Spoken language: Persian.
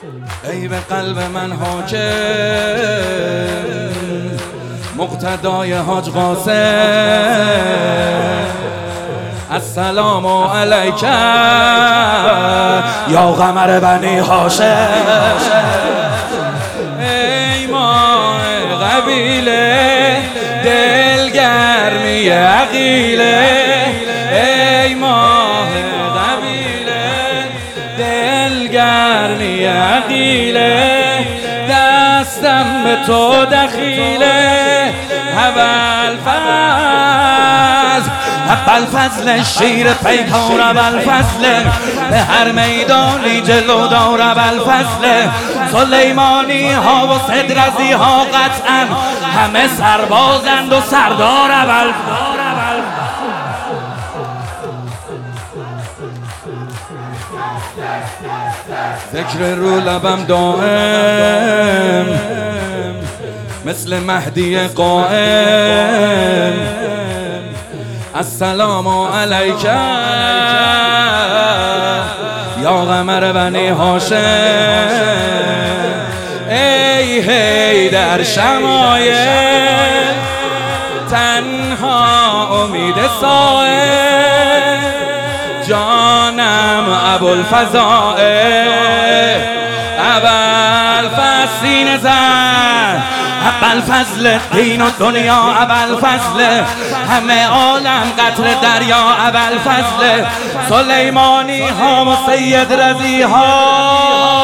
ای به قلب من حاکم مقتدای حاج قاسم، السلام علیک یا قمر بنی هاشم. ای ماه قبیله دلگرمی عقیله، ای ماه قبیله دلگرمی عقیله، دستم به تو دخیله. ابوالفضل شیر پیکار، ابوالفضل به هر میدانی جلودار، ابوالفضل سلیمانی ها و صدرزی ها قطعا همه سربازند و سردار. ذکر رو لبم دائم مثل مهدی قائم، السلام علیک یا قمر بنی هاشم. ای هی در شمایل تنها امید سائل، جانم ابوالفضائل، ابوالفضل سینه زن، ابوالفضل دین و دنیا، ابوالفضل همه عالم قطر دریا، ابوالفضل سلیمانی ها و سید رضی ها.